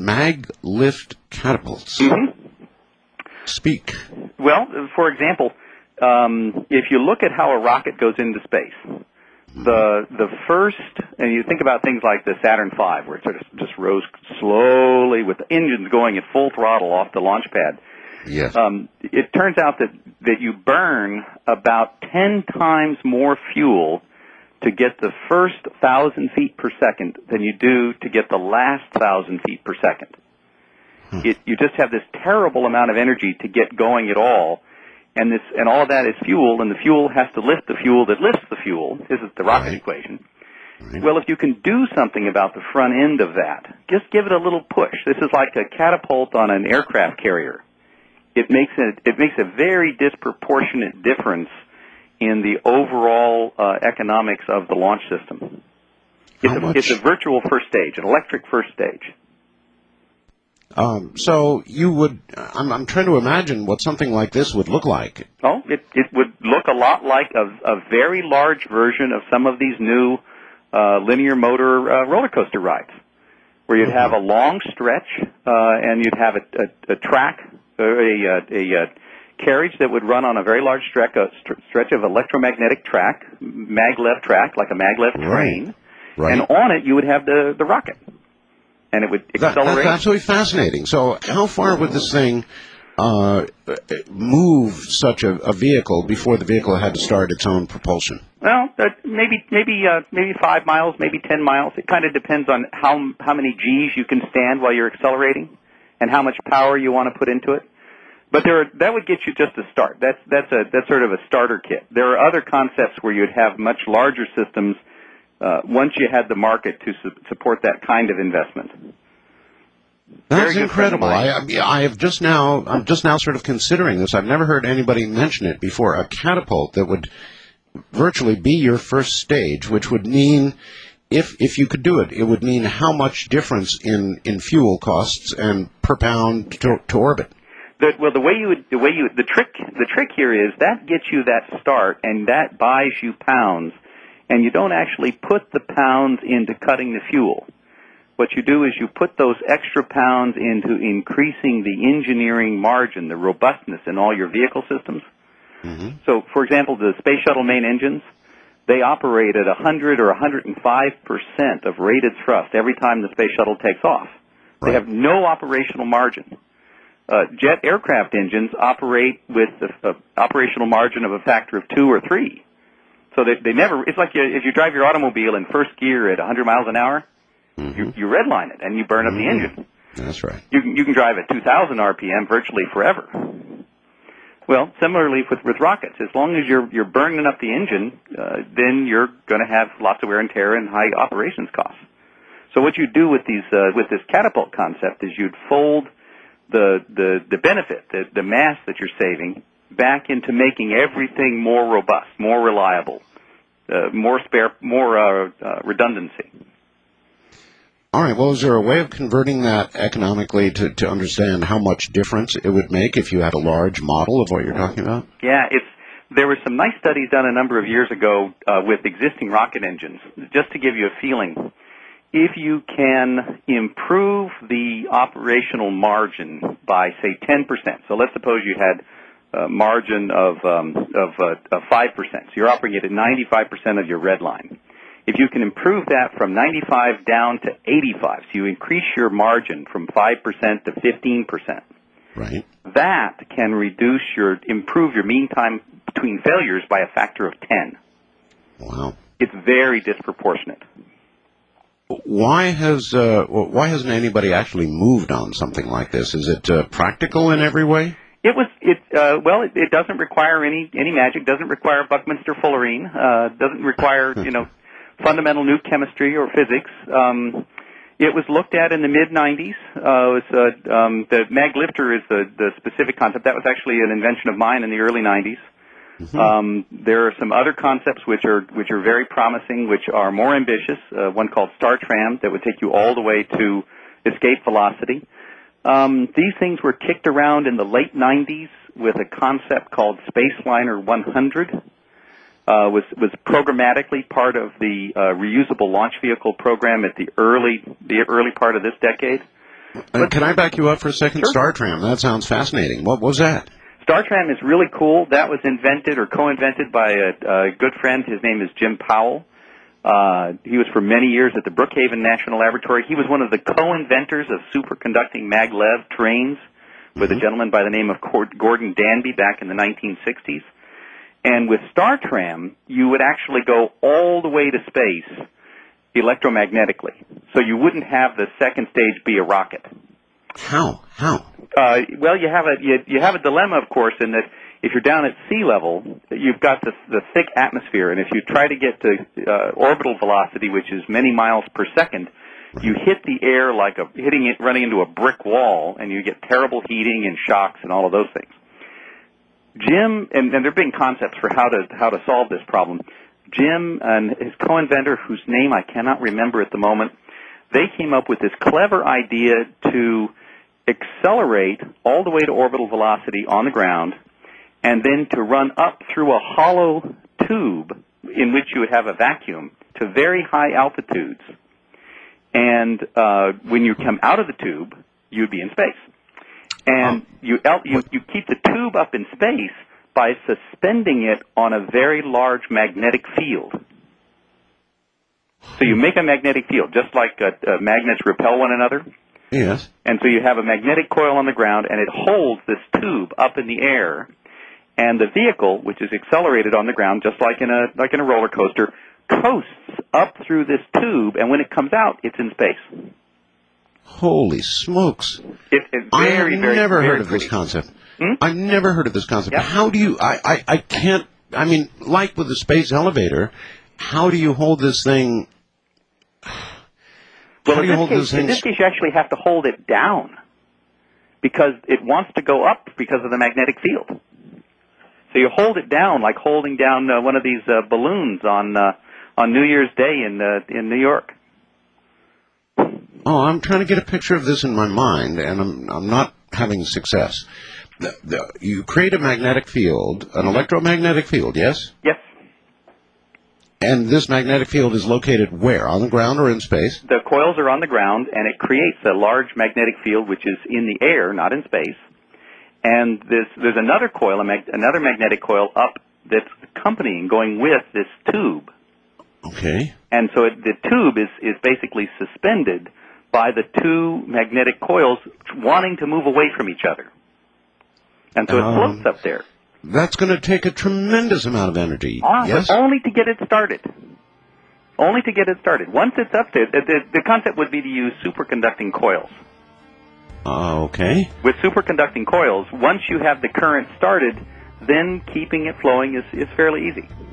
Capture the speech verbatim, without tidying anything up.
mag-lift catapults. Mm-hmm. Speak. Well, for example, um, if you look at how a rocket goes into space, the the first, and you think about things like the Saturn five, where it sort of just rose slowly with the engines going at full throttle off the launch pad. Yes. Um, it turns out that, that you burn about ten times more fuel to get the first thousand feet per second than you do to get the last thousand feet per second. Hmm. It, you just have this terrible amount of energy to get going at all, and this and all of that is fuel, and the fuel has to lift the fuel that lifts the fuel. This is the rocket right. equation. Right. Well, if you can do something about the front end of that, just give it a little push. This is like a catapult on an aircraft carrier. It makes a, it makes a very disproportionate difference in the overall uh, economics of the launch system. It's a, it's a virtual first stage, an electric first stage. Um, so you would, I'm, I'm trying to imagine what something like this would look like. Oh, it, it would look a lot like a, a very large version of some of these new uh, linear motor uh, roller coaster rides, where you'd have a long stretch uh, and you'd have a, a, a track, a, a, a, a carriage that would run on a very large stretch, a stretch of electromagnetic track, maglev track, like a maglev train, right. Right. and on it you would have the, the rocket. And it would accelerate. That, that's absolutely fascinating. So how far would this thing uh, move such a, a vehicle before the vehicle had to start its own propulsion? Well, uh, maybe maybe uh, maybe five miles, maybe ten miles. It kind of depends on how how many G's you can stand while you're accelerating, and how much power you want to put into it. But there, are, that would get you just a start. That's that's a that's sort of a starter kit. There are other concepts where you'd have much larger systems. Uh, once you had the market to su- support that kind of investment. That's incredible. I, I have just now, I'm just now sort of considering this. I've never heard anybody mention it before. A catapult that would virtually be your first stage, which would mean, if if you could do it, it would mean how much difference in, in fuel costs and per pound to, to orbit. The, well, the way you would, the way you, the trick, the trick here is that gets you that start, and that buys you pounds. And you don't actually put the pounds into cutting the fuel. What you do is you put those extra pounds into increasing the engineering margin, the robustness in all your vehicle systems. Mm-hmm. So, for example, the Space Shuttle main engines, they operate at one hundred or one hundred five percent of rated thrust every time the Space Shuttle takes off. Right. They have no operational margin. Uh, jet aircraft engines operate with an operational margin of a factor of two or three. So they, they never, it's like you, if you drive your automobile in first gear at one hundred miles an hour, mm-hmm. you, you redline it and you burn up mm-hmm. the engine. That's right. You can, you can drive at two thousand R P M virtually forever. Well, similarly with, with rockets, as long as you're, you're burning up the engine, uh, then you're going to have lots of wear and tear and high operations costs. So what you do with these, uh, with this catapult concept is you'd fold the, the, the benefit, the, the mass that you're saving, back into making everything more robust, more reliable, uh, more spare, more uh, uh, redundancy. All right. Well, is there a way of converting that economically to, to understand how much difference it would make if you had a large model of what you're talking about? Yeah, it's there were some nice studies done a number of years ago uh, with existing rocket engines. Just to give you a feeling, if you can improve the operational margin by say ten percent. So let's suppose you had Uh, margin of um, of, uh, of five percent. So you're operating at ninety-five percent of your red line. If you can improve that from ninety-five down to eighty-five, so you increase your margin from five percent to fifteen percent. Right. That can reduce your, improve your mean time between failures by a factor of ten. Wow. It's very disproportionate. Why has uh, why hasn't anybody actually moved on something like this? Is it uh, practical in every way? It was it uh, well. It, it doesn't require any any magic. Doesn't require Buckminster Fullerene. Uh, doesn't require you know fundamental new chemistry or physics. Um, it was looked at in the mid nineties. Uh, it was, uh, um, the maglifter is the the specific concept. That was actually an invention of mine in the early nineties. Mm-hmm. Um, there are some other concepts which are which are very promising, which are more ambitious. Uh, one called StarTram that would take you all the way to escape velocity. Um, these things were kicked around in the late nineties with a concept called Spaceliner one hundred. Uh, was was programmatically part of the uh, reusable launch vehicle program at the early the early part of this decade. Uh, can I back you up for a second? Sure. StarTram, that sounds fascinating. What was that? StarTram is really cool. That was invented or co-invented by a, a good friend. His name is Jim Powell. Uh, he was for many years at the Brookhaven National Laboratory. He was one of the co-inventors of superconducting maglev trains with mm-hmm. a gentleman by the name of Gordon Danby back in the nineteen sixties. And with StarTram, you would actually go all the way to space electromagnetically. So you wouldn't have the second stage be a rocket. How? How? Uh, well, you have a you, you have a dilemma, of course, in that if you're down at sea level, you've got the, the thick atmosphere, and if you try to get to uh, orbital velocity, which is many miles per second, right. you hit the air like a hitting it, running into a brick wall, and you get terrible heating and shocks and all of those things. Jim, and, and there have been concepts for how to how to solve this problem. Jim and his co-inventor, whose name I cannot remember at the moment, they came up with this clever idea to accelerate all the way to orbital velocity on the ground, and then to run up through a hollow tube in which you would have a vacuum to very high altitudes. And uh, when you come out of the tube, you'd be in space. And you, you you keep the tube up in space by suspending it on a very large magnetic field. So you make a magnetic field, just like uh, uh, magnets repel one another. Yes. And so you have a magnetic coil on the ground, and it holds this tube up in the air. And the vehicle, which is accelerated on the ground, just like in a like in a roller coaster, coasts up through this tube, and when it comes out, it's in space. Holy smokes! It, it's very, I've very, never very heard of pretty. this concept. Hmm? I've never heard of this concept. Yep. How do you? I, I I can't. I mean, like with the space elevator, how do you hold this thing? Well, how do in you this, hold case, this thing? in this case, you actually have to hold it down because it wants to go up because of the magnetic field. So you hold it down like holding down uh, one of these uh, balloons on uh, on New Year's Day in uh, in New York. Oh, I'm trying to get a picture of this in my mind, and I'm I'm not having success. The, the, you create a magnetic field, an electromagnetic field, yes? Yes. And this magnetic field is located where? On the ground or in space? The coils are on the ground, and it creates a large magnetic field which is in the air, not in space. And this, there's another coil, a mag, another magnetic coil up that's accompanying, going with this tube. Okay. And so it, the tube is, is basically suspended by the two magnetic coils wanting to move away from each other. And so it um, floats up there. That's going to take a tremendous amount of energy. Ah, yes? But only to get it started. Only to get it started. Once it's up there, the, the, the concept would be to use superconducting coils. Uh, okay. With superconducting coils, once you have the current started, then keeping it flowing is, is fairly easy.